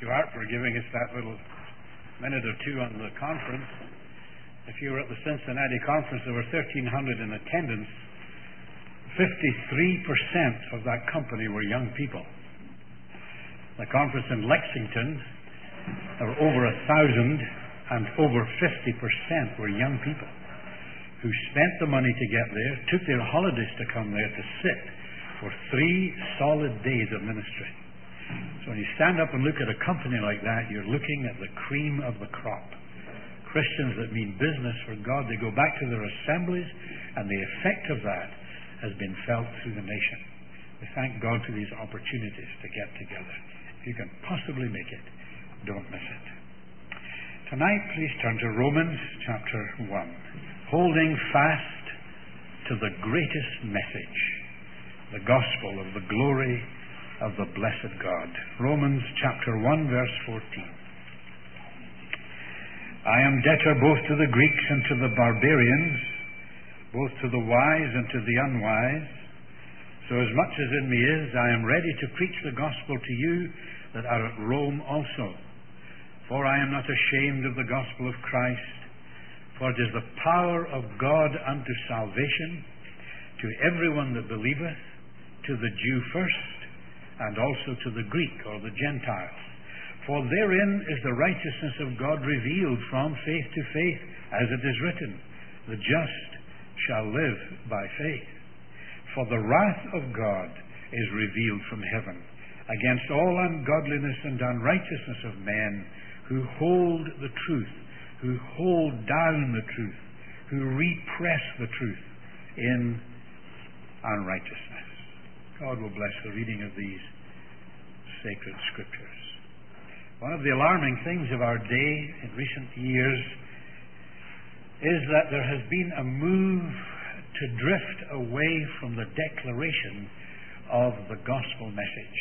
you, Art, for giving us that little minute or two on the conference. If you were at the Cincinnati conference, there were 1,300 in attendance. 53% of that company were young people. The conference in Lexington, there were over 1,000, and over 50% were young people who spent the money to get there, took their holidays to come there to sit for 3 solid days of ministry. So when you stand up and look at a company like that, you're looking at the cream of the crop. Christians that mean business for God, they go back to their assemblies, and the effect of that has been felt through the nation. We thank God for these opportunities to get together. If you can possibly make it, don't miss it. Tonight, please turn to Romans chapter 1. Holding fast to the greatest message, the gospel of the glory of the blessed God. Romans chapter 1, verse 14. I am debtor both to the Greeks and to the barbarians, both to the wise and to the unwise. So as much as in me is, I am ready to preach the gospel to you that are at Rome also. For I am not ashamed of the gospel of Christ, for it is the power of God unto salvation to everyone that believeth, to the Jew first, and also to the Greek or the Gentile. For therein is the righteousness of God revealed from faith to faith, as it is written, the just shall live by faith. For the wrath of God is revealed from heaven against all ungodliness and unrighteousness of men who hold the truth, who hold down the truth, who repress the truth in unrighteousness. God will bless the reading of these sacred scriptures. One of the alarming things of our day in recent years is that there has been a move to drift away from the declaration of the gospel message.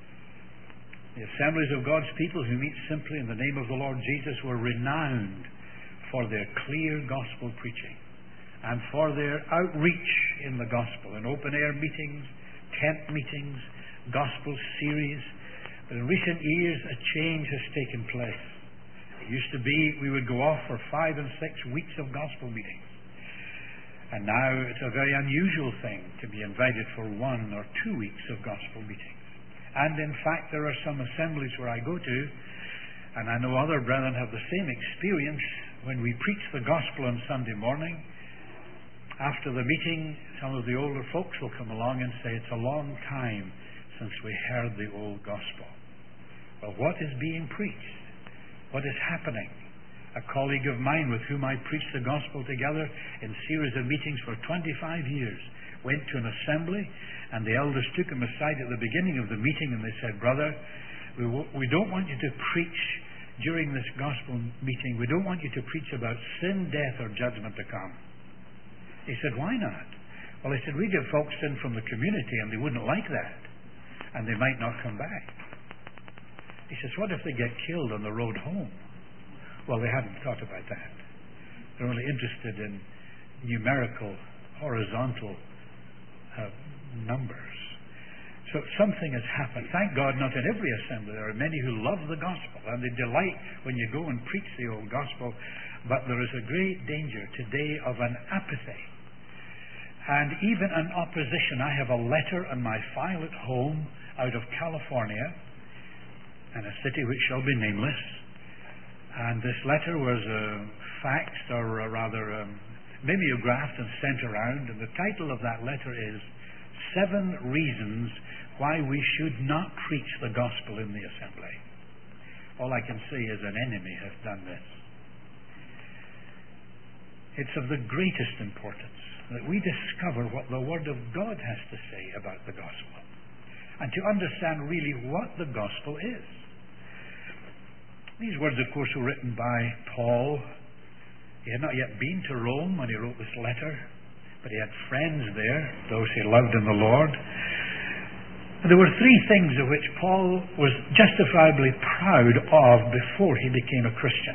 The assemblies of God's people who meet simply in the name of the Lord Jesus were renowned for their clear gospel preaching and for their outreach in the gospel, in open-air meetings, tent meetings, gospel series. But in recent years, a change has taken place. It used to be we would go off for 5 and 6 weeks of gospel meetings. And now it's a very unusual thing to be invited for 1 or 2 weeks of gospel meetings. And in fact, there are some assemblies where I go to, and I know other brethren have the same experience. When we preach the gospel on Sunday morning, after the meeting, some of the older folks will come along and say, it's a long time since we heard the old gospel. Well, what is being preached? What is happening? A colleague of mine with whom I preached the gospel together in series of meetings for 25 years went to an assembly, and the elders took him aside at the beginning of the meeting and they said, Brother, we don't want you to preach during this gospel meeting. We don't want you to preach about sin, death, or judgment to come. He said, why not? Well, he said, we give folks sin from the community and they wouldn't like that, and they might not come back. He says, what if they get killed on the road home? Well, they hadn't thought about that. They're only interested in numerical, horizontal numbers. So something has happened. Thank God not in every assembly. There are many who love the gospel and they delight when you go and preach the old gospel. But there is a great danger today of an apathy and even an opposition. I have a letter on my file at home out of California, in a city which shall be nameless. And this letter was faxed, or rather mimeographed and sent around. And the title of that letter is 7 Reasons Why We Should Not Preach the Gospel in the Assembly. All I can say is an enemy has done this. It's of the greatest importance that we discover what the Word of God has to say about the gospel, and to understand really what the gospel is. These words, of course, were written by Paul. He had not yet been to Rome when he wrote this letter, but he had friends there, those he loved in the Lord. And there were 3 things of which Paul was justifiably proud of before he became a Christian.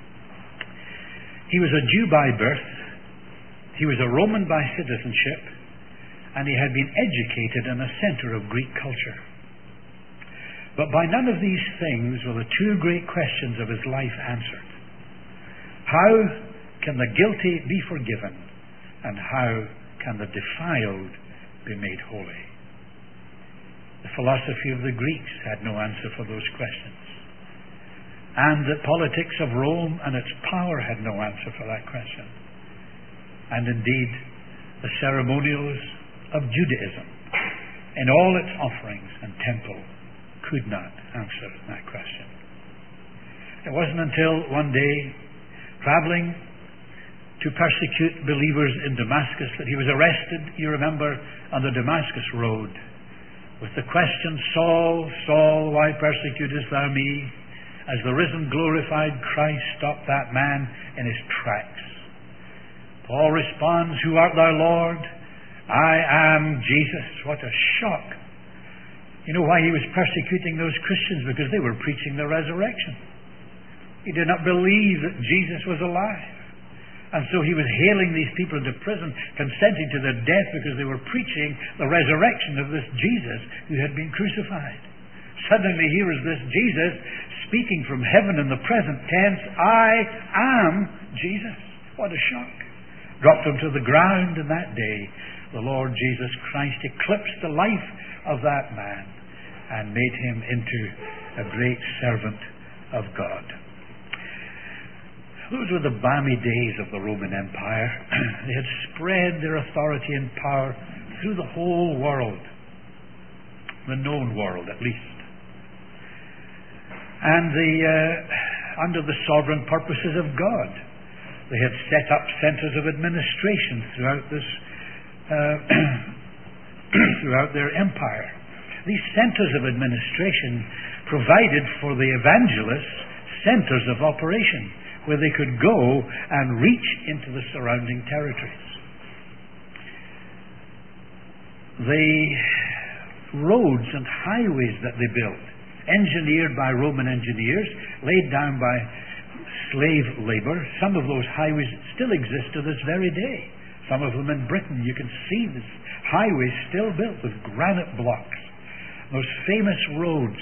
He was a Jew by birth, he was a Roman by citizenship, and he had been educated in a center of Greek culture. But by none of these things were the two great questions of his life answered. How can the guilty be forgiven? And how can the defiled be made holy? The philosophy of the Greeks had no answer for those questions. And the politics of Rome and its power had no answer for that question. And indeed, the ceremonials of Judaism, in all its offerings and temple, could not answer that question. It wasn't until one day, traveling to persecute believers in Damascus, that he was arrested, you remember, on the Damascus road, with the question, Saul, Saul, why persecutest thou me? As the risen, glorified Christ stopped that man in his tracks. Paul responds, Who art thou, Lord? I am Jesus. What a shock. You know why he was persecuting those Christians? Because they were preaching the resurrection. He did not believe that Jesus was alive. And so he was hailing these people into prison, consenting to their death because they were preaching the resurrection of this Jesus who had been crucified. Suddenly here is this Jesus speaking from heaven in the present tense, I am Jesus. What a shock. Dropped him to the ground, and that day the Lord Jesus Christ eclipsed the life of that man and made him into a great servant of God. Those were the balmy days of the Roman Empire. They had spread their authority and power through the whole world, the known world at least. And under the sovereign purposes of God, they had set up centers of administration throughout this, throughout their empire. These centers of administration provided for the evangelists centers of operation, where they could go and reach into the surrounding territories. The roads and highways that they built, engineered by Roman engineers, laid down by slave labor, some of those highways still exist to this very day. Some of them in Britain, you can see this highways still built with granite blocks. Those famous roads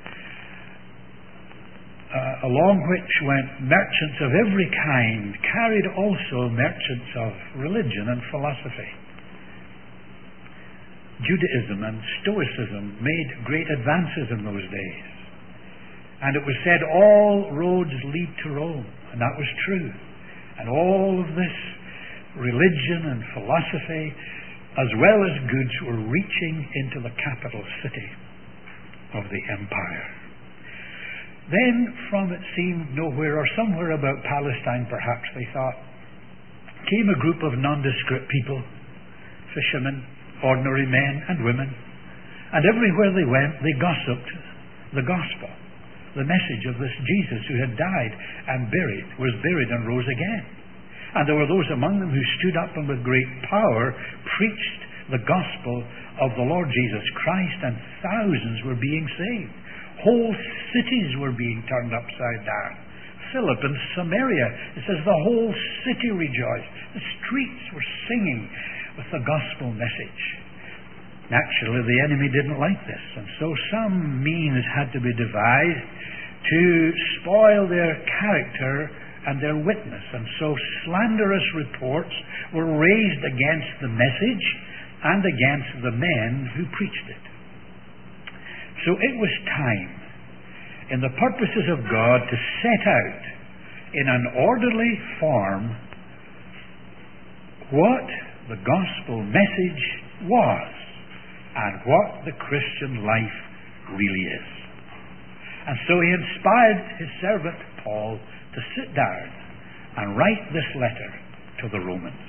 along which went merchants of every kind, carried also merchants of religion and philosophy. Judaism and Stoicism made great advances in those days. And it was said all roads lead to Rome, and that was true. And all of this religion and philosophy, as well as goods, were reaching into the capital city of the empire. Then, from it seemed nowhere, or somewhere about Palestine perhaps, they thought, came a group of nondescript people, fishermen, ordinary men and women, and everywhere they went, they gossiped the gospel, the message of this Jesus who had died and was buried and rose again. And there were those among them who stood up and with great power preached the gospel of the Lord Jesus Christ, and thousands were being saved. Whole cities were being turned upside down. Philip and Samaria, it says the whole city rejoiced. The streets were singing with the gospel message. Naturally, the enemy didn't like this, and so some means had to be devised to spoil their character and their witness. And so slanderous reports were raised against the message and against the men who preached it. So it was time, in the purposes of God, to set out in an orderly form what the gospel message was and what the Christian life really is. And so he inspired his servant Paul to sit down and write this letter to the Romans.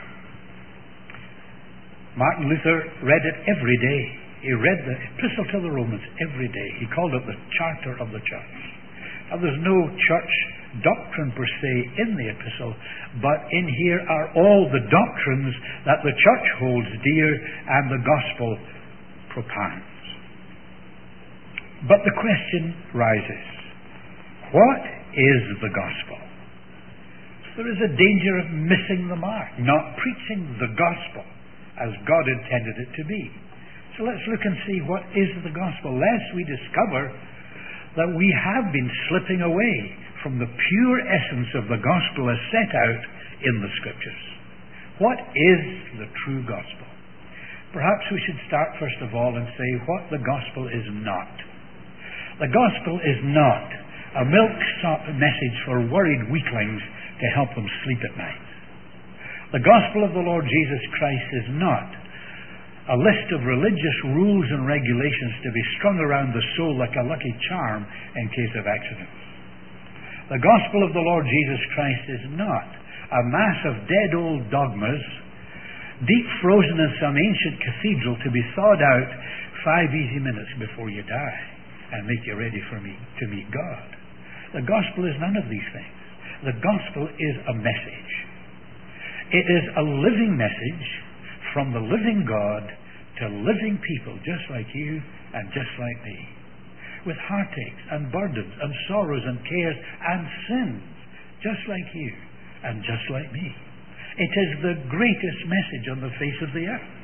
Martin Luther read it every day. He read the Epistle to the Romans every day. He called it the Charter of the Church. Now, there's no church doctrine per se in the epistle, but in here are all the doctrines that the church holds dear and the gospel propounds. But the question rises, what is the gospel? There is a danger of missing the mark, not preaching the gospel as God intended it to be. So let's look and see what is the gospel, lest we discover that we have been slipping away from the pure essence of the gospel as set out in the Scriptures. What is the true gospel? Perhaps we should start first of all and say what the gospel is not. The gospel is not a milk-sop message for worried weaklings to help them sleep at night. The gospel of the Lord Jesus Christ is not a list of religious rules and regulations to be strung around the soul like a lucky charm in case of accidents. The gospel of the Lord Jesus Christ is not a mass of dead old dogmas deep frozen in some ancient cathedral to be thawed out 5 easy minutes before you die and make you ready to meet God. The gospel is none of these things. The gospel is a message. It is a living message from the living God to living people just like you and just like me, with heartaches and burdens and sorrows and cares and sins just like you and just like me. It is the greatest message on the face of the earth.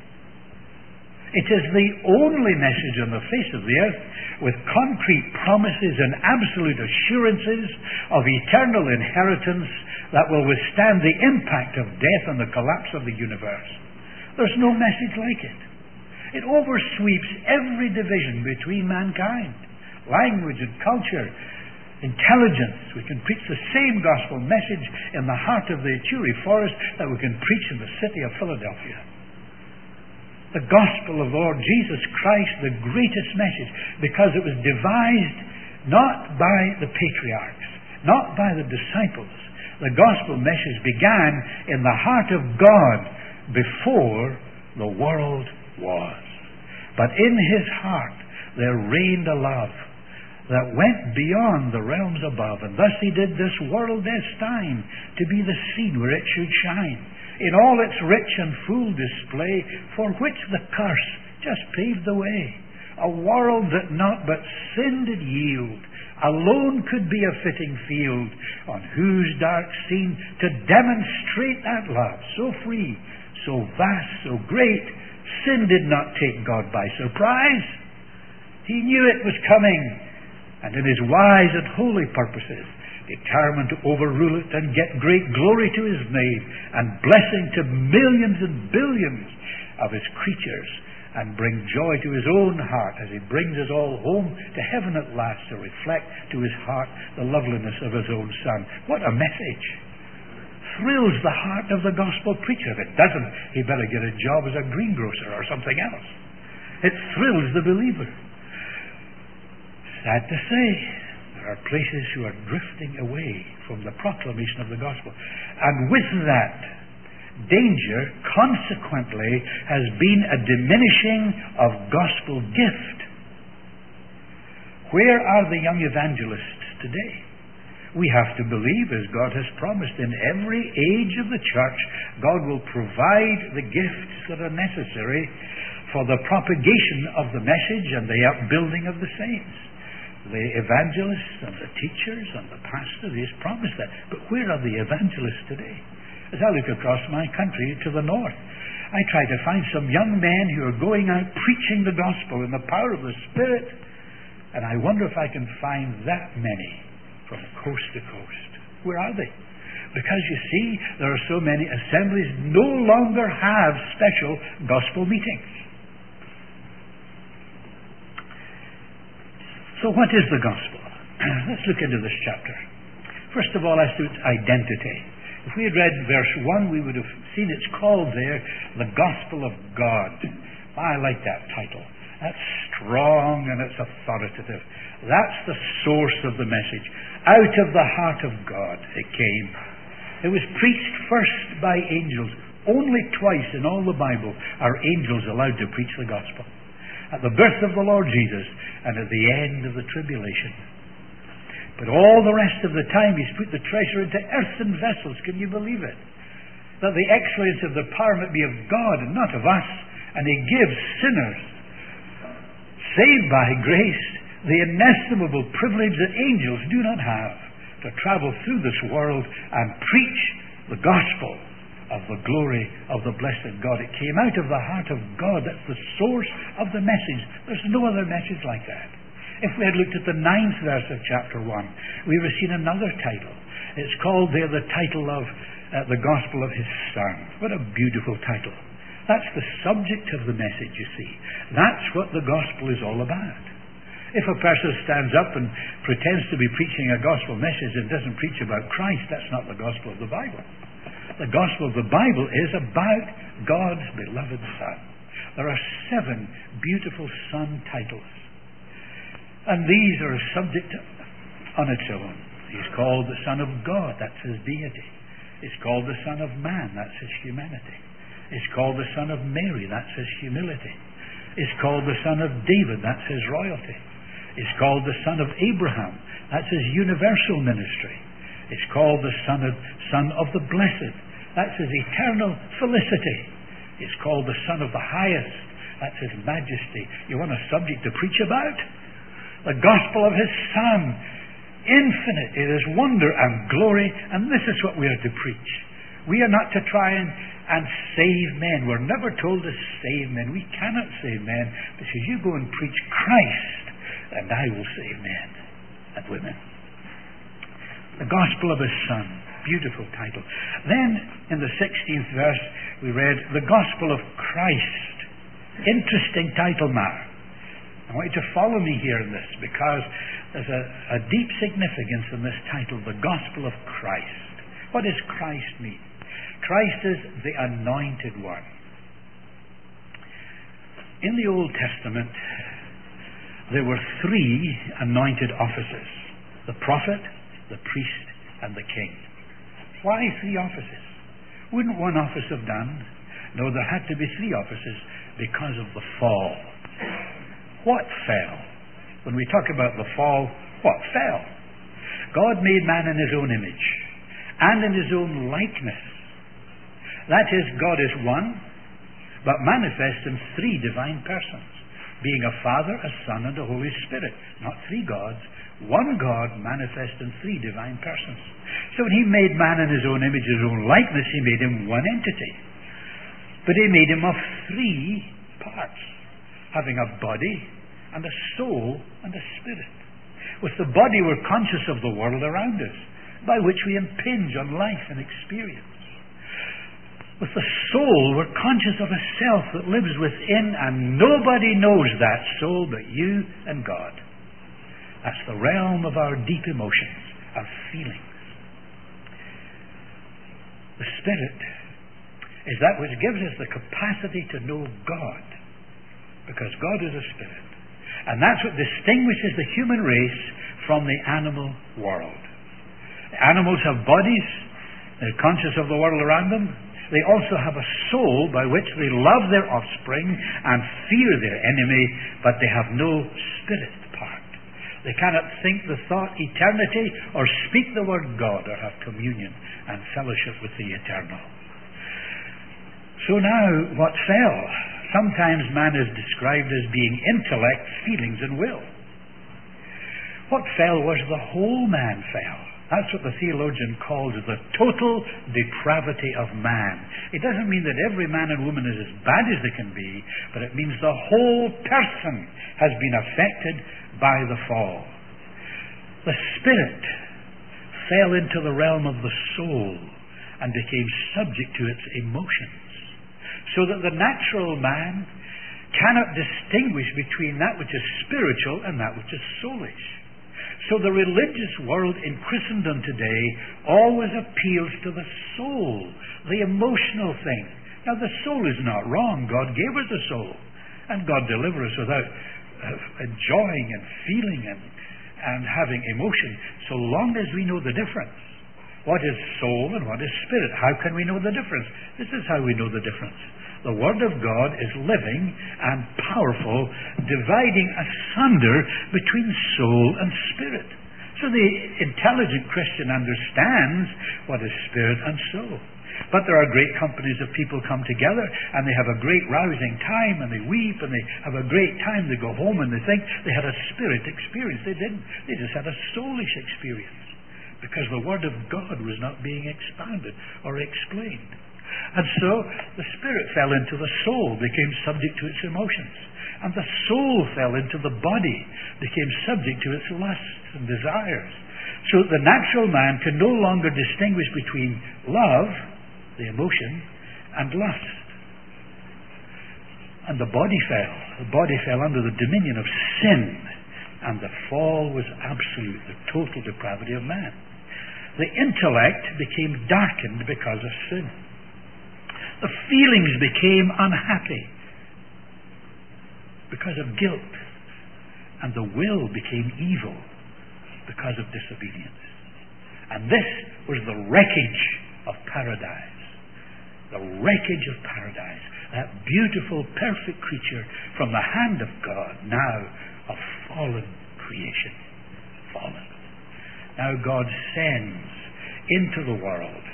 It is the only message on the face of the earth with concrete promises and absolute assurances of eternal inheritance that will withstand the impact of death and the collapse of the universe. There's no message like it. It oversweeps every division between mankind, language and culture, intelligence. We can preach the same gospel message in the heart of the Ituri forest that we can preach in the city of Philadelphia. The gospel of the Lord Jesus Christ, the greatest message, because it was devised not by the patriarchs, not by the disciples. The gospel message began in the heart of God before the world was. But in His heart there reigned a love that went beyond the realms above, and thus He did this world destined to be the scene where it should shine, in all its rich and full display, for which the curse just paved the way. A world that not but sin did yield, alone could be a fitting field, on whose dark scene to demonstrate that love, so free, so vast, so great, sin did not take God by surprise. He knew it was coming, and in His wise and holy purposes, determined to overrule it and get great glory to His name and blessing to millions and billions of His creatures, and bring joy to His own heart as He brings us all home to heaven at last to reflect to His heart the loveliness of His own Son. What a message! Thrills the heart of the gospel preacher. If it doesn't, he better get a job as a greengrocer or something else. It thrills the believer. Sad to say, there are places who are drifting away from the proclamation of the gospel. And with that danger, consequently, has been a diminishing of gospel gift. Where are the young evangelists today? We have to believe, as God has promised, in every age of the church, God will provide the gifts that are necessary for the propagation of the message and the upbuilding of the saints. The evangelists and the teachers and the pastors, He has promised that. But where are the evangelists today? As I look across my country to the north, I try to find some young men who are going out preaching the gospel in the power of the Spirit, and I wonder if I can find that many from coast to coast. Where are they? Because you see, there are so many assemblies no longer have special gospel meetings. So what is the gospel? Let's look into this chapter. First of all, as to its identity. If we had read verse 1, we would have seen it's called there the Gospel of God. I like that title. That's strong and it's authoritative. That's the source of the message. Out of the heart of God it came. It was preached first by angels. Only twice in all the Bible are angels allowed to preach the gospel. At the birth of the Lord Jesus and at the end of the tribulation. But all the rest of the time He's put the treasure into earthen vessels. Can you believe it? That the excellence of the power might be of God and not of us. And He gives sinners saved by grace the inestimable privilege that angels do not have, to travel through this world and preach the gospel of the glory of the blessed God. It came out of the heart of God. That's the source of the message. There's no other message like that. If we had looked at the 9th verse of chapter 1, we would have seen another title. It's called there the title of the Gospel of His Son. What a beautiful title. That's the subject of the message, you see. That's what the gospel is all about. If a person stands up and pretends to be preaching a gospel message and doesn't preach about Christ, that's not the gospel of the Bible. The gospel of the Bible is about God's beloved Son. There are 7 beautiful Son titles. And these are a subject on its own. He's called the Son of God, that's His deity. He's called the Son of Man, that's His humanity. He's called the Son of Mary, that's His humility. He's called the Son of David, that's His royalty. He's called the Son of Abraham, that's His universal ministry. He's called the Son of the Blessed, that's His eternal felicity. He's called the Son of the Highest, that's His majesty. You want a subject to preach about? The gospel of His Son, infinite in His wonder and glory, and this is what we are to preach. We are not to try and save men. We're never told to save men. We cannot save men, because you go and preach Christ, and I will save men and women. The gospel of His Son, beautiful title. Then in the 16th verse we read the gospel of Christ. Interesting title now. I want you to follow me here in this, because there's a deep significance in this title, the gospel of Christ. What does Christ mean? Christ is the anointed one. In the Old Testament, there were 3 anointed offices: the prophet, the priest, and the king. Why 3 offices? Wouldn't one office have done? No, there had to be 3 offices because of the fall. What fell? When we talk about the fall, what fell? God made man in His own image and in His own likeness. That is, God is one, but manifest in 3 divine persons, being a Father, a Son, and a Holy Spirit. Not 3 gods, one God manifest in 3 divine persons. So when He made man in His own image, His own likeness, He made him one entity. But He made him of 3 parts, having a body and a soul and a spirit. With the body we're conscious of the world around us, by which we impinge on life and experience. With the soul we're conscious of a self that lives within, and nobody knows that soul but you and God. That's the realm of our deep emotions, our feelings. The Spirit is that which gives us the capacity to know God, because God is a Spirit. And that's what distinguishes the human race from the animal world. The animals have bodies, they're conscious of the world around them. They also have a soul by which they love their offspring and fear their enemy, but they have no spirit part. They cannot think the thought eternity or speak the word God or have communion and fellowship with the eternal. So now, what fell? Sometimes man is described as being intellect, feelings, and will. What fell was the whole man fell. That's what the theologian calls the total depravity of man. It doesn't mean that every man and woman is as bad as they can be, but it means the whole person has been affected by the fall. The spirit fell into the realm of the soul and became subject to its emotions, so that the natural man cannot distinguish between that which is spiritual and that which is soulish. So the religious world in Christendom today always appeals to the soul, the emotional thing. Now the soul is not wrong. God gave us a soul, and God delivered us without enjoying and feeling and having emotion, so long as we know the difference. What is soul and what is spirit? How can we know the difference? This is how we know the difference. The Word of God is living and powerful, dividing asunder between soul and spirit. So the intelligent Christian understands what is spirit and soul. But there are great companies of people come together, and they have a great rousing time, and they weep, and they have a great time. They go home and they think they had a spirit experience. They didn't. They just had a soulish experience, because the Word of God was not being expounded or explained. And so the spirit fell into the soul, became subject to its emotions. And the soul fell into the body, became subject to its lusts and desires. So that the natural man can no longer distinguish between love, the emotion, and lust. And the body fell. The body fell under the dominion of sin. And the fall was absolute, the total depravity of man. The intellect became darkened because of sin. The feelings became unhappy because of guilt. And the will became evil because of disobedience. And this was the wreckage of paradise. The wreckage of paradise. That beautiful, perfect creature from the hand of God, now a fallen creation. Fallen. Now God sends into the world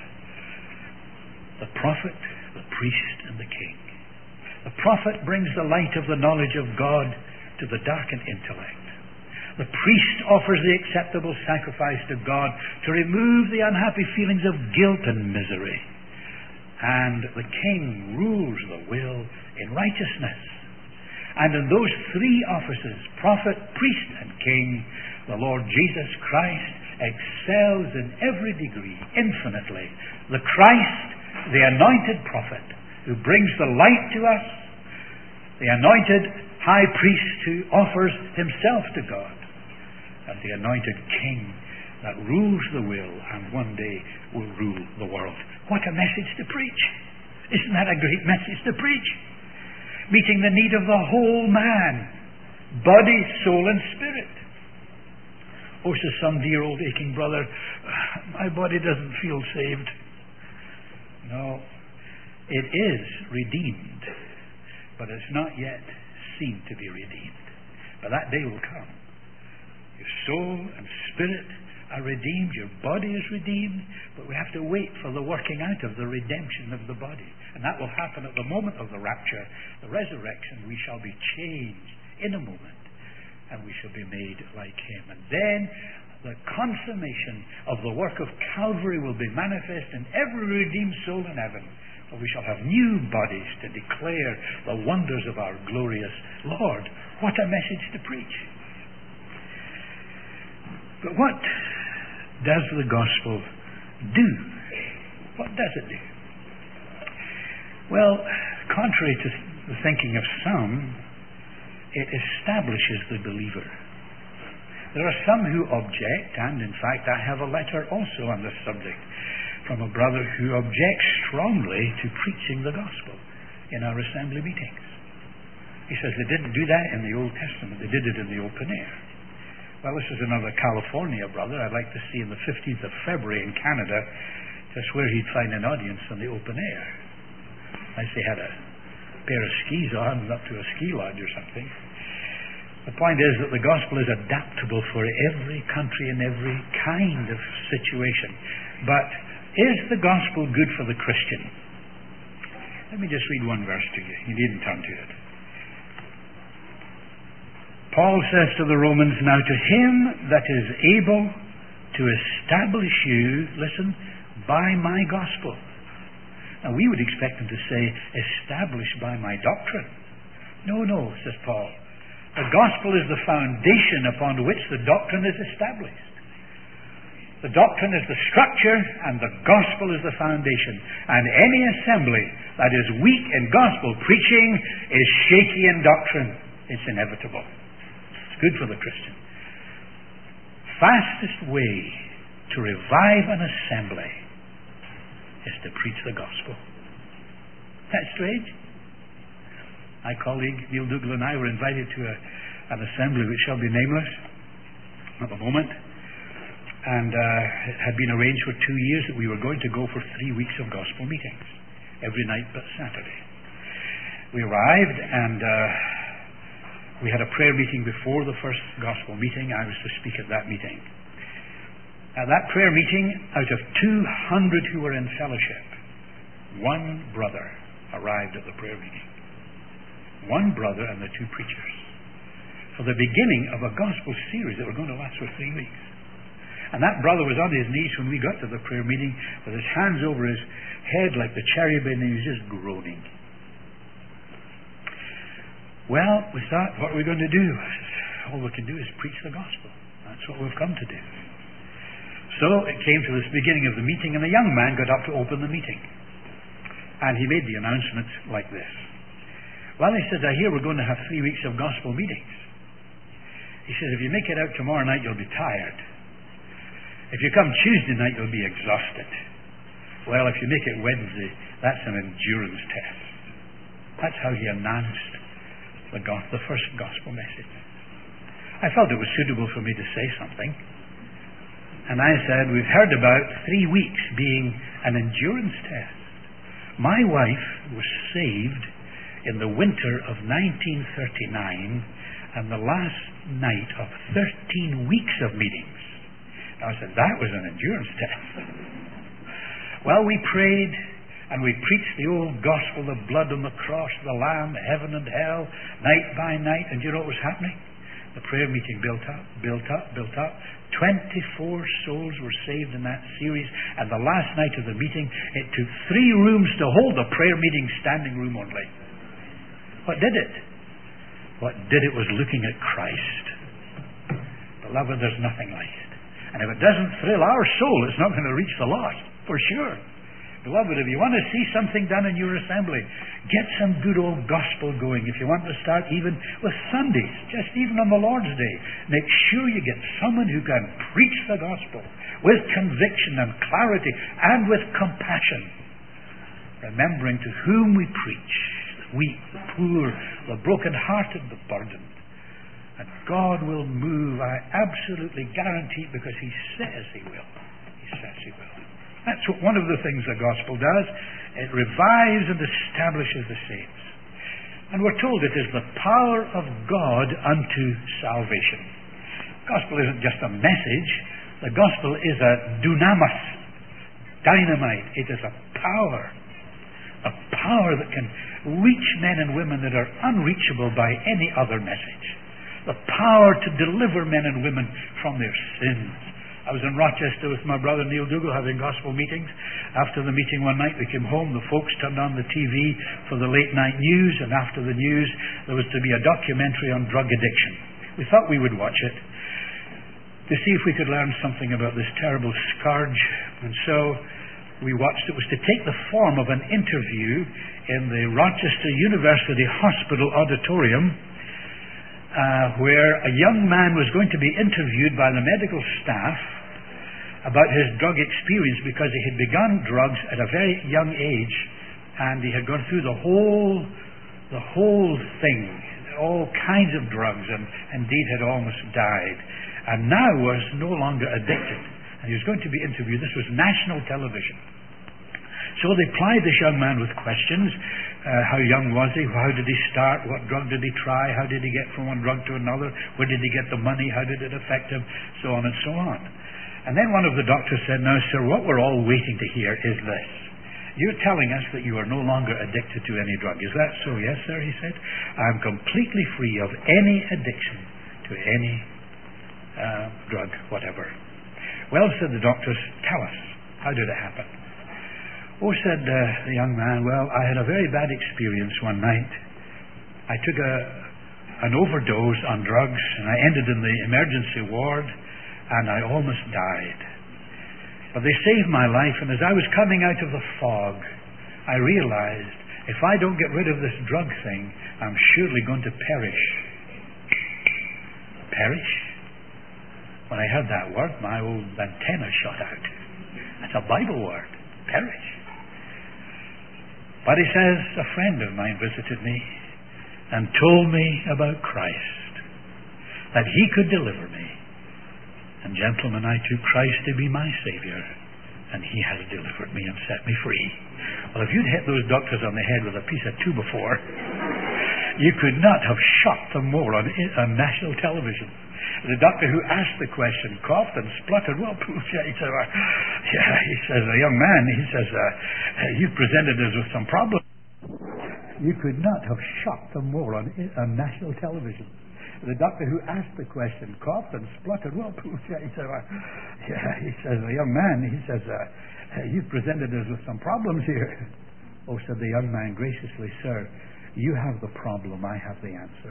the prophet, the priest, and the king. The prophet brings the light of the knowledge of God to the darkened intellect. The priest offers the acceptable sacrifice to God to remove the unhappy feelings of guilt and misery. And the king rules the will in righteousness. And in those three offices, prophet, priest, and king, the Lord Jesus Christ excels in every degree, infinitely. The Christ, the anointed prophet, who brings the light to us, the anointed high priest who offers himself to God, and the anointed king that rules the will and one day will rule the world. What a message to preach! Isn't that a great message to preach? Meeting the need of the whole man, body, soul, and spirit. Oh, says some dear old aching brother, my body doesn't feel saved. No, it is redeemed, but it's not yet seen to be redeemed. But that day will come. Your soul and spirit are redeemed, your body is redeemed, but we have to wait for the working out of the redemption of the body. And that will happen at the moment of the rapture, the resurrection. We shall be changed in a moment, and we shall be made like him. And then the consummation of the work of Calvary will be manifest in every redeemed soul in heaven. For we shall have new bodies to declare the wonders of our glorious Lord. What a message to preach. But what does the gospel do? What does it do? Well, contrary to the thinking of some, it establishes the believer. There are some who object, and in fact I have a letter also on this subject from a brother who objects strongly to preaching the gospel in our assembly meetings. He says they didn't do that in the Old Testament, they did it in the open air. Well, this is another California brother I'd like to see on the 15th of February in Canada, just where he'd find an audience in the open air. Unless they had a pair of skis on and up to a ski lodge or something. The point is that the gospel is adaptable for every country and every kind of situation. But is the gospel good for the Christian? Let me just read one verse to you. You needn't turn to it. Paul says to the Romans, now to him that is able to establish you, listen, by my gospel. Now we would expect him to say, established by my doctrine. No, says Paul. The gospel is the foundation upon which the doctrine is established. The doctrine is the structure and the gospel is the foundation. And any assembly that is weak in gospel preaching is shaky in doctrine. It's inevitable. It's good for the Christian. Fastest way to revive an assembly is to preach the gospel. That's strange. My colleague Neil Dougal and I were invited to an assembly which shall be nameless at the moment, and it had been arranged for 2 years that we were going to go for 3 weeks of gospel meetings every night but Saturday. We arrived and we had a prayer meeting before the first gospel meeting. I was to speak at that meeting. At that prayer meeting, out of 200 who were in fellowship, one brother arrived at the prayer meeting. One brother and the 2 preachers. For the beginning of a gospel series that were going to last for 3 weeks. And that brother was on his knees when we got to the prayer meeting with his hands over his head like the cherubim, and he was just groaning. Well, we thought, what are we going to do? All we can do is preach the gospel. That's what we've come to do. So it came to this beginning of the meeting, and a young man got up to open the meeting. And he made the announcement like this. Well, he said, I hear we're going to have 3 weeks of gospel meetings. He says, if you make it out tomorrow night, you'll be tired. If you come Tuesday night, you'll be exhausted. Well, if you make it Wednesday, that's an endurance test. That's how he announced the first gospel message. I felt it was suitable for me to say something. And I said, we've heard about 3 weeks being an endurance test. My wife was saved in the winter of 1939 and the last night of 13 weeks of meetings. I said, that was an endurance test. Well, we prayed and we preached the old gospel, the blood on the cross, the Lamb, heaven and hell, night by night. And you know what was happening? The prayer meeting built up. 24 souls were saved in that series. And the last night of the meeting, it took 3 rooms to hold the prayer meeting, standing room only. What did it? What did it was looking at Christ. Beloved, there's nothing like it. And if it doesn't thrill our soul, it's not going to reach the lost, for sure. Beloved, if you want to see something done in your assembly, get some good old gospel going. If you want to start even with Sundays, just even on the Lord's Day, make sure you get someone who can preach the gospel with conviction and clarity and with compassion, remembering to whom we preach, the weak, the poor, the broken-hearted, the burdened. And God will move, I absolutely guarantee it, because He says He will. He says He will. That's what one of the things the gospel does. It revives and establishes the saints. And we're told it is the power of God unto salvation. The gospel isn't just a message. The gospel is a dunamis, dynamite. It is a power that can reach men and women that are unreachable by any other message. The power to deliver men and women from their sins. I was in Rochester with my brother Neil Dougal having gospel meetings. After the meeting one night we came home, the folks turned on the TV for the late night news, and after the news there was to be a documentary on drug addiction. We thought we would watch it to see if we could learn something about this terrible scourge, and so we watched. It was to take the form of an interview in the Rochester University Hospital auditorium, where a young man was going to be interviewed by the medical staff about his drug experience, because he had begun drugs at a very young age, and he had gone through the whole thing, all kinds of drugs, and indeed had almost died, and now was no longer addicted. And he was going to be interviewed. This was national television. So they plied this young man with questions. How young was he? How did he start? What drug did he try? How did he get from one drug to another? Where did he get the money? How did it affect him? So on and so on. And then one of the doctors said, now, sir, what we're all waiting to hear is this. You're telling us that you are no longer addicted to any drug. Is that so? Yes, sir, he said. I'm completely free of any addiction to any drug, whatever. Well, said the doctors, tell us, how did it happen? Oh, said the young man, well, I had a very bad experience one night. I took an overdose on drugs, and I ended in the emergency ward, and I almost died. But they saved my life, and as I was coming out of the fog, I realized, if I don't get rid of this drug thing, I'm surely going to perish. Perish? When I heard that word, my old antenna shot out. That's a Bible word. Perish. But he says, a friend of mine visited me and told me about Christ, that He could deliver me. And gentlemen, I took Christ to be my Savior, and He has delivered me and set me free. Well, if you'd hit those doctors on the head with a piece of 2x4, you could not have shocked them more on national television. The doctor who asked the question coughed and spluttered. Well, he says, a young man, he says, you presented us with some problems. You could not have shocked them more on national television. The doctor who asked the question coughed and spluttered. Well, he said, young man, you've presented us with some problems here. Oh, said the young man graciously, sir, you have the problem, I have the answer.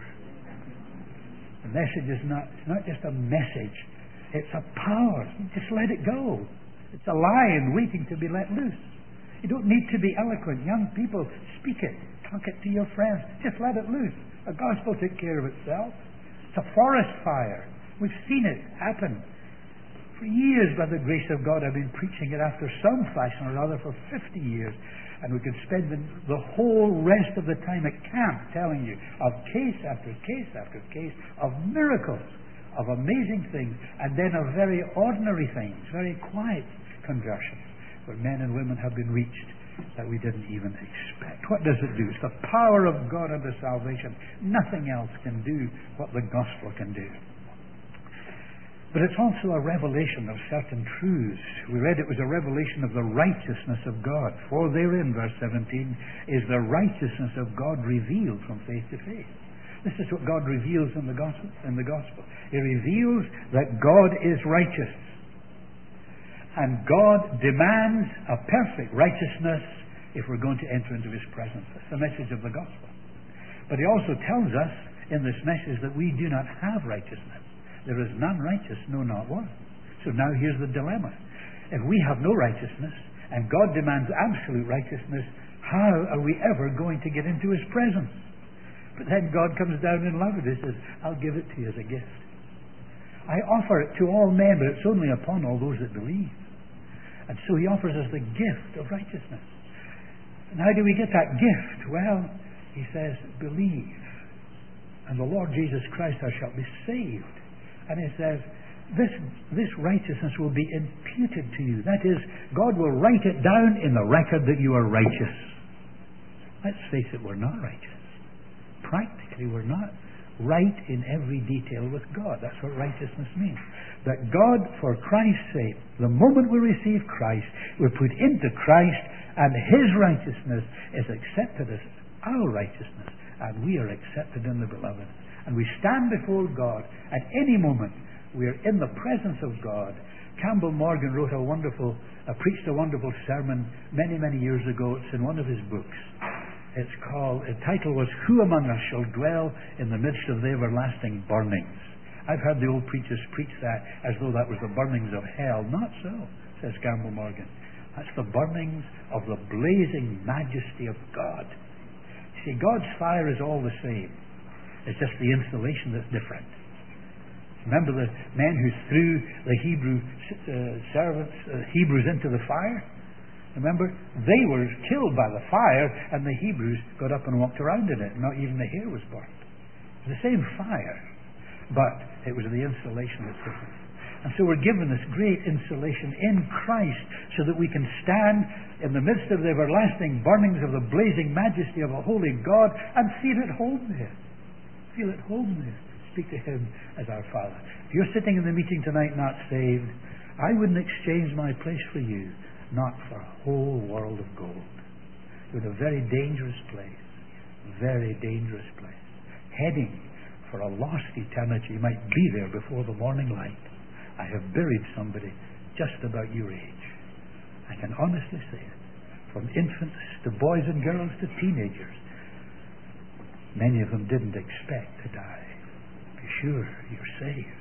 The message is not just a message, it's a power. Just let it go. It's a lion waiting to be let loose. You don't need to be eloquent. Young people, speak it. Talk it to your friends. Just let it loose. The gospel took care of itself. It's a forest fire. We've seen it happen. For years, by the grace of God, I've been preaching it after some fashion or other for 50 years. And we could spend the whole rest of the time at camp telling you of case after case after case of miracles, of amazing things, and then of very ordinary things, very quiet conversions, where men and women have been reached that we didn't even expect. What does it do? It's the power of God unto salvation. Nothing else can do what the gospel can do. But it's also a revelation of certain truths. We read it was a revelation of the righteousness of God. For therein, verse 17, is the righteousness of God revealed from faith to faith. This is what God reveals in the gospel. He reveals that God is righteous. And God demands a perfect righteousness if we're going to enter into His presence. That's the message of the gospel. But He also tells us in this message that we do not have righteousness. There is none righteous, no, not one. So now here's the dilemma. If we have no righteousness, and God demands absolute righteousness, how are we ever going to get into His presence? But then God comes down in love and He says, I'll give it to you as a gift. I offer it to all men, but it's only upon all those that believe. And so He offers us the gift of righteousness. And how do we get that gift? Well, He says, believe. And the Lord Jesus Christ, thou shalt be saved. And He says, this righteousness will be imputed to you. That is, God will write it down in the record that you are righteous. Let's face it, we're not righteous. Practically, we're not right in every detail with God. That's what righteousness means. That God, for Christ's sake, the moment we receive Christ, we're put into Christ, and His righteousness is accepted as our righteousness, and we are accepted in the Beloved. And we stand before God at any moment. We are in the presence of God. Campbell Morgan preached a wonderful sermon many, many years ago. It's in one of his books. The title was, Who Among Us Shall Dwell in the Midst of the Everlasting Burnings? I've heard the old preachers preach that as though that was the burnings of hell. Not so, says Campbell Morgan. That's the burnings of the blazing majesty of God. You see, God's fire is all the same. It's just the installation that's different. Remember the men who threw the Hebrews into the fire? Remember? They were killed by the fire, and the Hebrews got up and walked around in it. Not even the hair was burnt. It was the same fire, but it was the installation that's different. And so we're given this great insulation in Christ so that we can stand in the midst of the everlasting burnings of the blazing majesty of a holy God and feel at home there. Feel at home there. Speak to Him as our Father. If you're sitting in the meeting tonight not saved, I wouldn't exchange my place for you, not for a whole world of gold. You're in a very dangerous place. Very dangerous place. Heading for a lost eternity. You might be there before the morning light. I have buried somebody just about your age. I can honestly say it. From infants to boys and girls to teenagers. Many of them didn't expect to die. Be sure you're saved.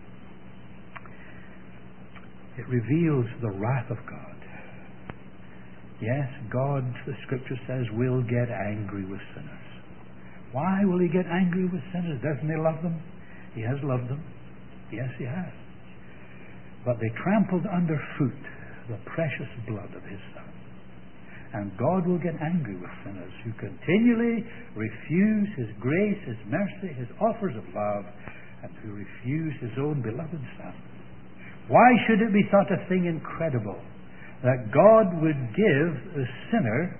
It reveals the wrath of God. Yes, God, the Scripture says, will get angry with sinners. Why will He get angry with sinners? Doesn't He love them? He has loved them. Yes, He has. But they trampled underfoot the precious blood of His Son. And God will get angry with sinners who continually refuse His grace, His mercy, His offers of love, and who refuse His own beloved Son. Why should it be thought a thing incredible that God would give the sinner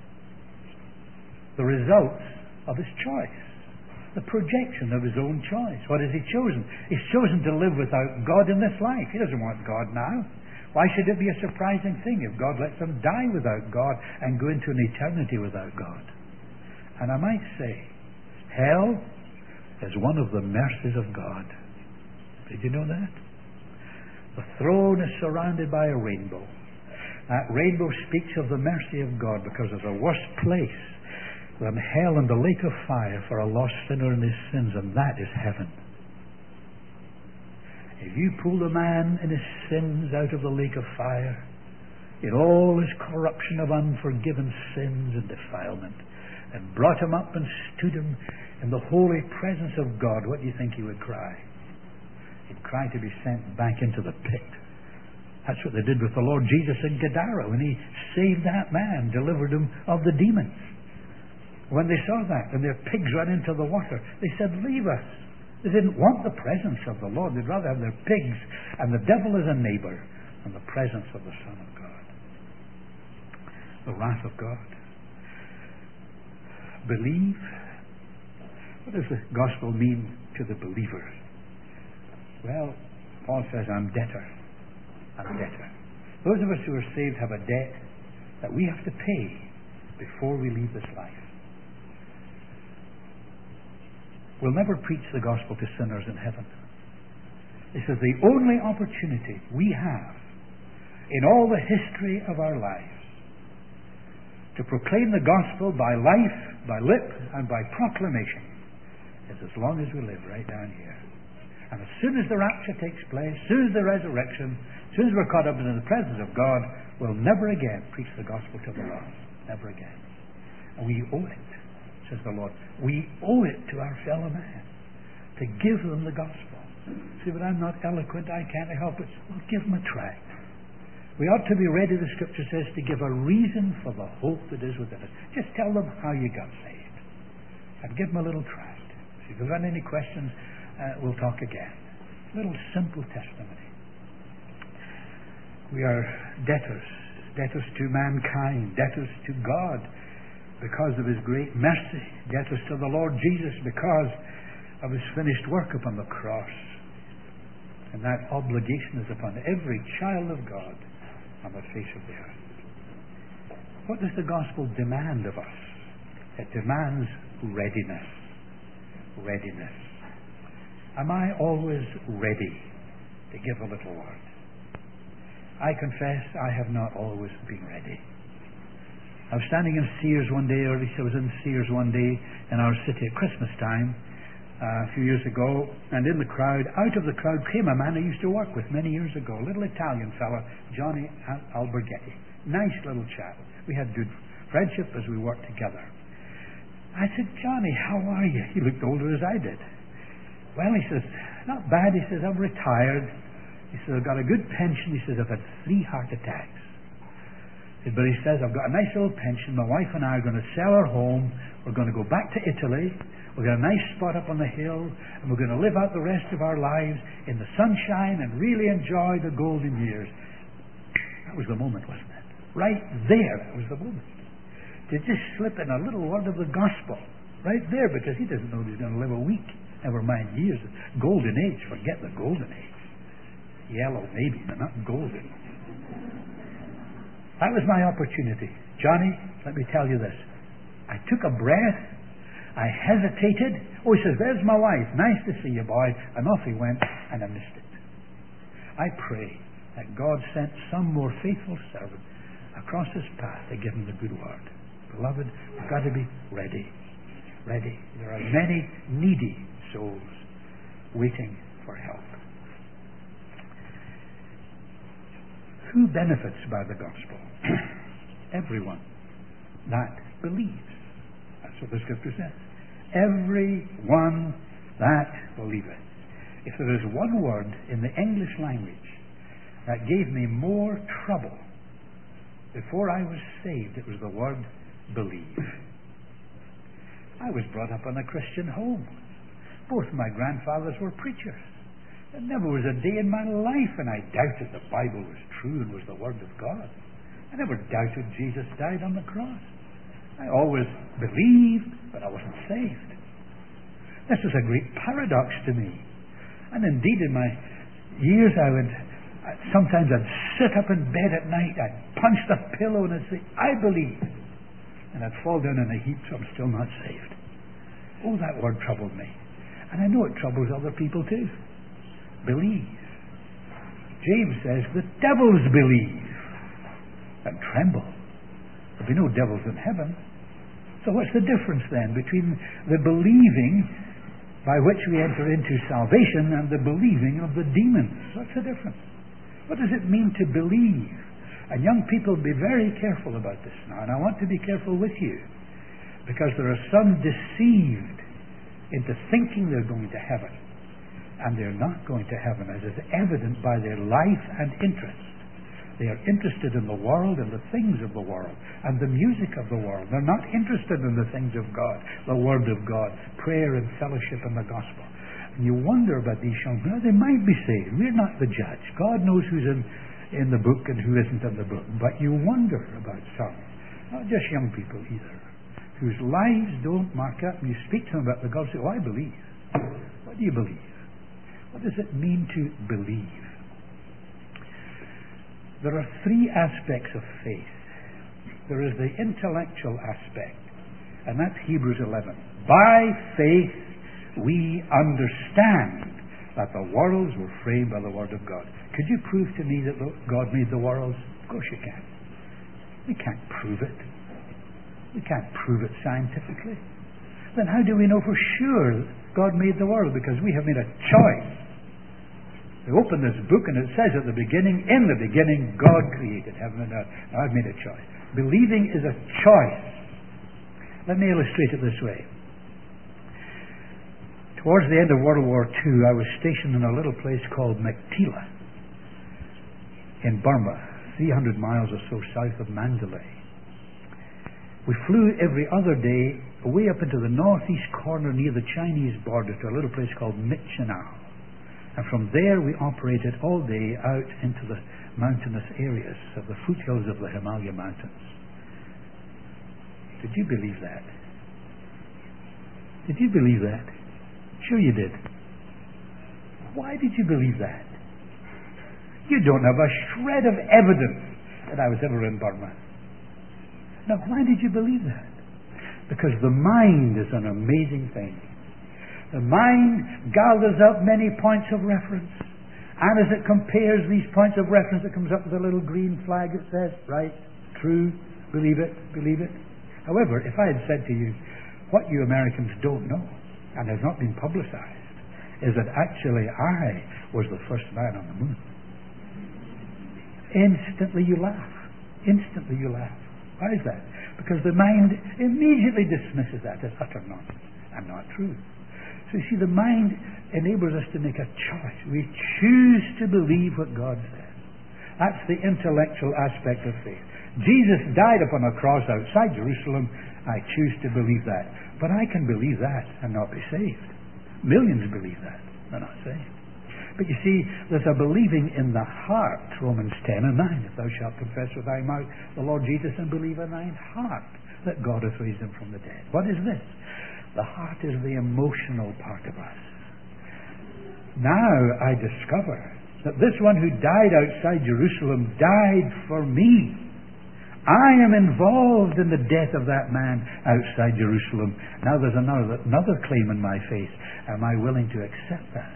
the results of his choice? The projection of his own choice. What has he chosen? He's chosen to live without God in this life. He doesn't want God now. Why should it be a surprising thing if God lets them die without God and go into an eternity without God? And I might say, hell is one of the mercies of God. Did you know that? The throne is surrounded by a rainbow. That rainbow speaks of the mercy of God, because there's a worse place than hell and the lake of fire for a lost sinner and his sins, and that is heaven. If you pulled a man in his sins out of the lake of fire, in all his corruption of unforgiven sins and defilement, and brought him up and stood him in the holy presence of God, what do you think he would cry? He'd cry to be sent back into the pit. That's what they did with the Lord Jesus in Gadara when he saved that man, delivered him of the demons. When they saw that and their pigs ran into the water, they said, "Leave us." They didn't want the presence of the Lord. They'd rather have their pigs and the devil as a neighbor than the presence of the Son of God. The wrath of God. Believe. What does the gospel mean to the believer? Well, Paul says, I'm debtor. I'm debtor. Those of us who are saved have a debt that we have to pay before we leave this life. We'll never preach the gospel to sinners in heaven. This is the only opportunity we have in all the history of our lives to proclaim the gospel by life, by lip, and by proclamation. It's as long as we live right down here. And as soon as the rapture takes place, as soon as the resurrection, as soon as we're caught up in the presence of God, we'll never again preach the gospel to the lost. Never again. And we owe it, says the Lord. We owe it to our fellow man to give them the gospel. See, but I'm not eloquent, I can't help it. Well, give them a tract. We ought to be ready, the Scripture says, to give a reason for the hope that is within us. Just tell them how you got saved. And give them a little tract. If you've got any questions, we'll talk again. Little simple testimony. We are debtors. Debtors to mankind. Debtors to God because of His great mercy. Debtors to the Lord Jesus because of His finished work upon the cross. And that obligation is upon every child of God on the face of the earth. What does the gospel demand of us? It demands readiness. Readiness. Am I always ready to give a little word? I confess I have not always been ready. I was standing in Sears one day, or at least I was in Sears one day in our city at Christmas time a few years ago, and in the crowd, out of the crowd came a man I used to work with many years ago, a little Italian fellow, Johnny Alberghetti. Nice little chap. We had good friendship as we worked together. I said, "Johnny, how are you?" He looked older as I did. Well, he says, "Not bad." He says, "I'm retired." He says, "I've got a good pension." He says, "I've had 3 heart attacks." But he says, "I've got a nice little pension. My wife and I are going to sell our home. We're going to go back to Italy. We've got a nice spot up on the hill, and we're going to live out the rest of our lives in the sunshine and really enjoy the golden years." That was the moment, wasn't it? Right there, that was the moment. To just slip in a little word of the gospel right there, because he doesn't know he's going to live a week, never mind years. Golden age, forget the golden age. Yellow maybe, but not golden. That was my opportunity. Johnny, let me tell you this. I took a breath. I hesitated. Oh, he says, "There's my wife. Nice to see you, boy." And off he went, and I missed it. I pray that God sent some more faithful servant across his path to give him the good word. Beloved, we've got to be ready. Ready. There are many needy souls waiting for help. Who benefits by the gospel? Everyone that believes. That's what the Scripture says. Everyone that believeth. If there is one word in the English language that gave me more trouble before I was saved, it was the word believe. I was brought up in a Christian home. Both my grandfathers were preachers. There never was a day in my life when I doubted the Bible was true and was the Word of God. I never doubted Jesus died on the cross. I always believed, but I wasn't saved. This was a great paradox to me. And indeed, in my years, sometimes I'd sit up in bed at night, I'd punch the pillow and I'd say, "I believe." And I'd fall down in a heap, so I'm still not saved. Oh, that word troubled me. And I know it troubles other people too. Believe. James says the devils believe and tremble. There'll be no devils in heaven. So what's the difference then between the believing by which we enter into salvation and the believing of the demons? What's the difference? What does it mean to believe? And young people, be very careful about this now. And I want to be careful with you, because there are some deceived into thinking they're going to heaven, and they're not going to heaven, as is evident by their life and interest. They are interested in the world and the things of the world and the music of the world. They're not interested in the things of God, the Word of God, prayer and fellowship and the gospel. And you wonder about these young people. They might be saved. We're not the judge. God knows who's in the book and who isn't in the book. But you wonder about some, not just young people either, whose lives don't mark up. And you speak to them about the gospel. I believe. What do you believe? What does it mean to believe? There are three aspects of faith. There is the intellectual aspect, and that's Hebrews 11. By faith we understand that the worlds were framed by the Word of God. Could you prove to me that God made the worlds? Of course you can. We can't prove it. We can't prove it scientifically. Then how do we know for sure that God made the world? Because we have made a choice. We open this book and it says at the beginning, in the beginning, God created heaven and earth. Now I've made a choice. Believing is a choice. Let me illustrate it this way. Towards the end of World War II, I was stationed in a little place called Mektila in Burma, 300 miles or so south of Mandalay. We flew every other day way up into the northeast corner near the Chinese border to a little place called Michinau. And from there we operated all day out into the mountainous areas of the foothills of the Himalaya Mountains. Did you believe that? Did you believe that? Sure you did. Why did you believe that? You don't have a shred of evidence that I was ever in Burma. Now, why did you believe that? Because the mind is an amazing thing. The mind gathers up many points of reference. And as it compares these points of reference, it comes up with a little green flag that says, right, true, believe it, believe it. However, if I had said to you, what you Americans don't know, and has not been publicized, is that actually I was the first man on the moon. Instantly you laugh. Instantly you laugh. Why is that? Because the mind immediately dismisses that as utter nonsense and not true. So you see, the mind enables us to make a choice. We choose to believe what God says. That's the intellectual aspect of faith. Jesus died upon a cross outside Jerusalem. I choose to believe that. But I can believe that and not be saved. Millions believe that. They're not saved. But you see, there's a believing in the heart, Romans 10 and 9. If thou shalt confess with thy mouth the Lord Jesus and believe in thine heart that God hath raised him from the dead. What is this? The heart is the emotional part of us. Now I discover that this one who died outside Jerusalem died for me. I am involved in the death of that man outside Jerusalem. Now there's another claim in my faith. Am I willing to accept that?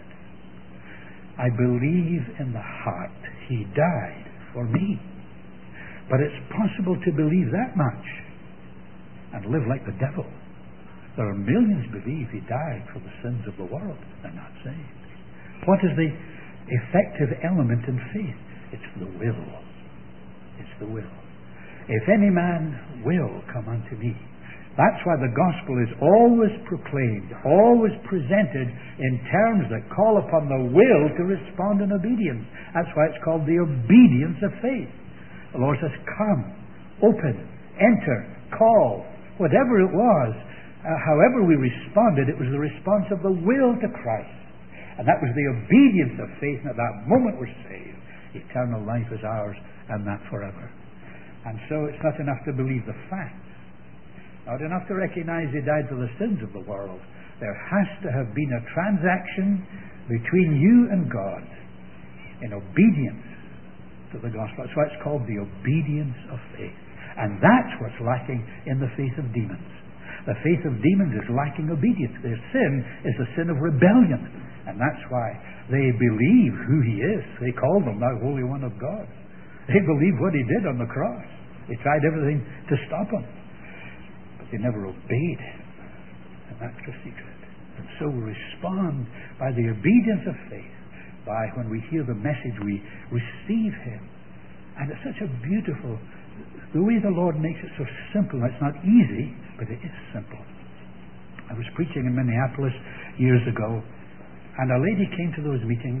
I believe in the heart he died for me. But it's possible to believe that much and live like the devil. There are millions believe he died for the sins of the world. They're not saved. What is the effective element in faith? It's the will. It's the will. If any man will come unto me. That's why the gospel is always proclaimed, always presented in terms that call upon the will to respond in obedience. That's why it's called the obedience of faith. The Lord says, come, open, enter, call, whatever it was. However we responded, it was the response of the will to Christ. And that was the obedience of faith, and at that moment we're saved. Eternal life is ours, and that forever. And so it's not enough to believe the facts. Not enough to recognize he died for the sins of the world. There has to have been a transaction between you and God in obedience to the gospel. That's why it's called the obedience of faith. And that's what's lacking in the faith of demons. The faith of demons is lacking obedience. Their sin is the sin of rebellion. And that's why they believe who He is. They call Him the Holy One of God. They believe what He did on the cross. They tried everything to stop Him. But they never obeyed Him. And that's the secret. And so we respond by the obedience of faith. By when we hear the message, we receive Him. And it's such a beautiful, the way the Lord makes it so simple. It's not easy, but it is simple. I was preaching in Minneapolis years ago, and a lady came to those meetings.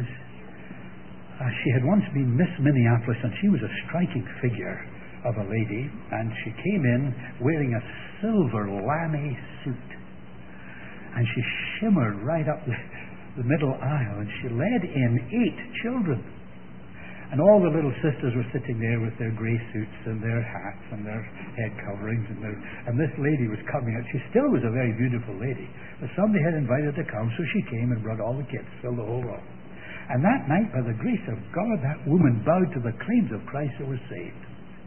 She had once been Miss Minneapolis, and she was a striking figure of a lady, and she came in wearing a silver lame suit. And she shimmered right up the middle aisle, and she led in 8 children. And all the little sisters were sitting there with their grey suits and their hats and their head coverings. And this lady was coming out. She still was a very beautiful lady. But somebody had invited her to come, so she came and brought all the kids, filled the whole room. And that night, by the grace of God, that woman bowed to the claims of Christ and was saved.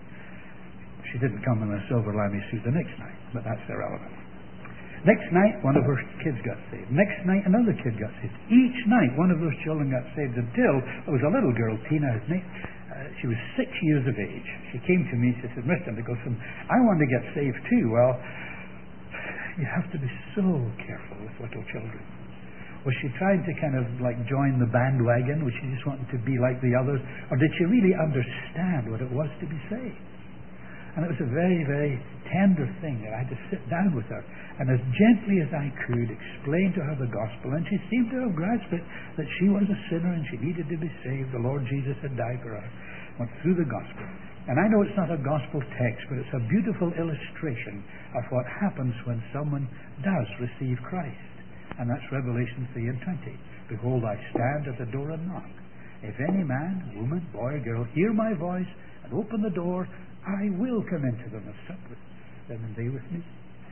She didn't come in a silver lame suit the next night, but that's irrelevant. Next night, one of her kids got saved. Next night, another kid got saved. Each night, one of those children got saved until there was a little girl, Tina. She was 6 years of age. She came to me. She said, "Mr. Nicholson, I want to get saved too." Well, you have to be so careful with little children. Was she trying to kind of like join the bandwagon? Was she just wanting to be like the others? Or did she really understand what it was to be saved? And it was a very, very tender thing that I had to sit down with her and as gently as I could explain to her the gospel. And she seemed to have grasped it, that she was a sinner and she needed to be saved. The Lord Jesus had died for her. Went through the gospel. And I know it's not a gospel text, but it's a beautiful illustration of what happens when someone does receive Christ. And that's Revelation 3:20. "Behold, I stand at the door and knock. If any man, woman, boy or girl hear my voice and open the door, I will come into them and sup with them and they with me."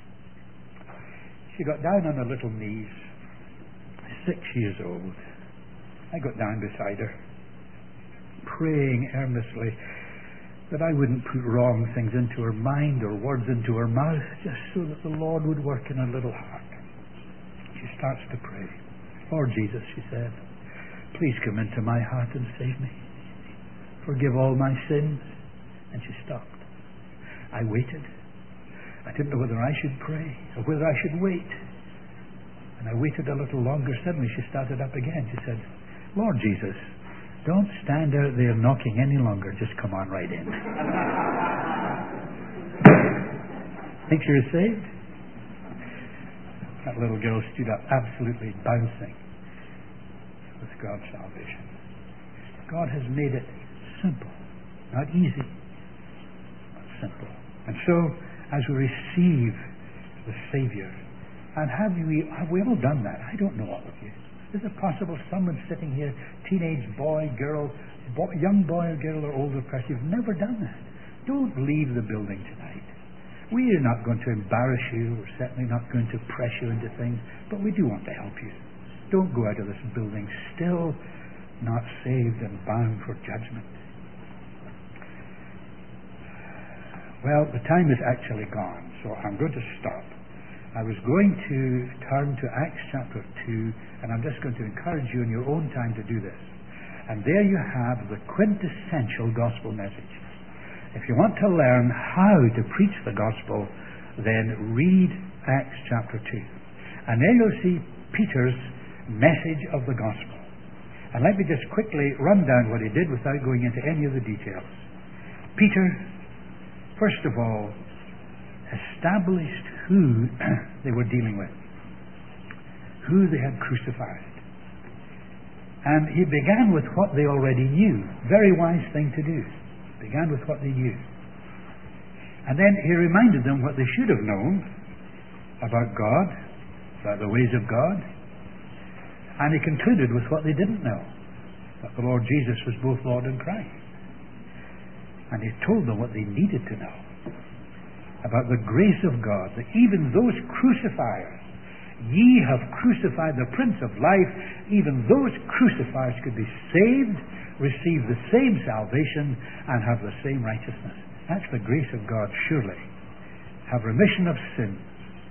She got down on her little knees, 6 years old. I got down beside her, praying earnestly that I wouldn't put wrong things into her mind or words into her mouth, just so that the Lord would work in her little heart. She starts to pray. "Lord Jesus," she said, "please come into my heart and save me. Forgive all my sins." And she stopped. I waited. I didn't know whether I should pray or whether I should wait. And I waited a little longer. Suddenly she started up again. She said, "Lord Jesus, don't stand out there knocking any longer. Just come on right in." Think she was saved? That little girl stood up, absolutely bouncing with God's salvation. God has made it simple, not easy, but simple. And so, as we receive the Savior, and have we all done that? I don't know all of you. Is it possible someone sitting here, teenage boy, girl, young boy or girl or older person, you've never done that? Don't leave the building tonight. We are not going to embarrass you. We're certainly not going to press you into things, but we do want to help you. Don't go out of this building still not saved and bound for judgment. Well, the time is actually gone, so I'm going to stop. I was going to turn to Acts chapter 2, and I'm just going to encourage you in your own time to do this. And there you have the quintessential gospel message. If you want to learn how to preach the gospel, then read Acts chapter 2. And then you'll see Peter's message of the gospel. And let me just quickly run down what he did without going into any of the details. Peter, first of all, established who they were dealing with, who they had crucified. And he began with what they already knew. Very wise thing to do. Began with what they knew. And then he reminded them what they should have known about God, about the ways of God. And he concluded with what they didn't know, that the Lord Jesus was both Lord and Christ. And he told them what they needed to know about the grace of God, that even those crucifiers, ye have crucified the Prince of Life, even those crucifiers could be saved, receive the same salvation, and have the same righteousness. That's the grace of God, surely. Have remission of sins,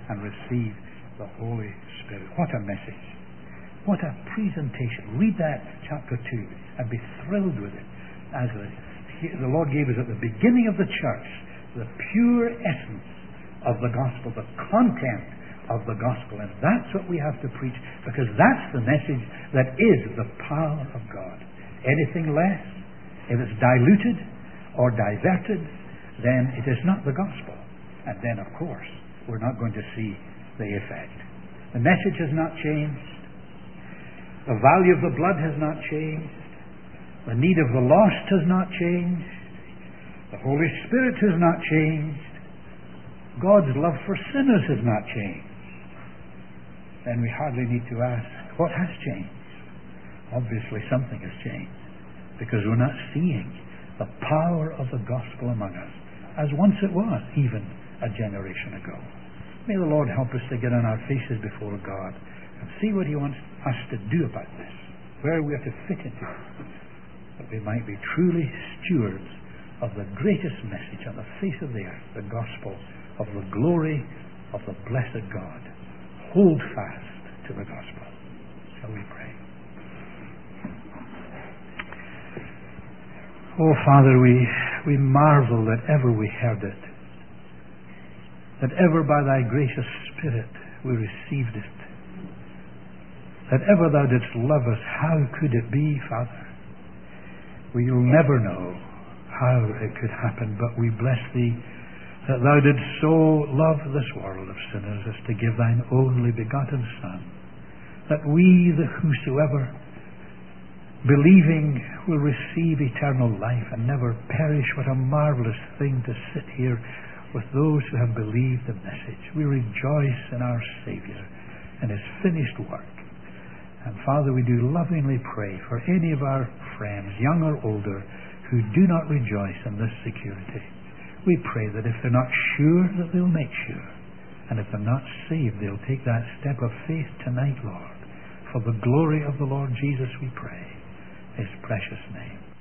and receive the Holy Spirit. What a message. What a presentation. Read that chapter 2 and be thrilled with it. As the Lord gave us at the beginning of the church the pure essence of the gospel, the content of the gospel. And that's what we have to preach, because that's the message that is the power of God. Anything less, if it's diluted or diverted, then it is not the gospel. And then, of course, we're not going to see the effect. The message has not changed. The value of the blood has not changed. The need of the lost has not changed. The Holy Spirit has not changed. God's love for sinners has not changed. Then we hardly need to ask, what has changed? Obviously something has changed, because we're not seeing the power of the gospel among us as once it was, even a generation ago. May the Lord help us to get on our faces before God and see what He wants us to do about this, where we are to fit into it, that we might be truly stewards of the greatest message on the face of the earth, the gospel of the glory of the blessed God. Hold fast to the gospel. Shall we pray? Oh, Father, we marvel that ever we heard it, that ever by Thy gracious Spirit we received it, that ever Thou didst love us. How could it be, Father? We'll never know how it could happen, but we bless Thee that Thou didst so love this world of sinners as to give Thine only begotten Son, that we, the whosoever, believing, will receive eternal life and never perish. What a marvelous thing to sit here with those who have believed the message. We rejoice in our Savior and His finished work. And Father, we do lovingly pray for any of our friends, young or older, who do not rejoice in this security. We pray that if they're not sure, that they'll make sure. And if they're not saved, they'll take that step of faith tonight, Lord. For the glory of the Lord Jesus, we pray. His precious name.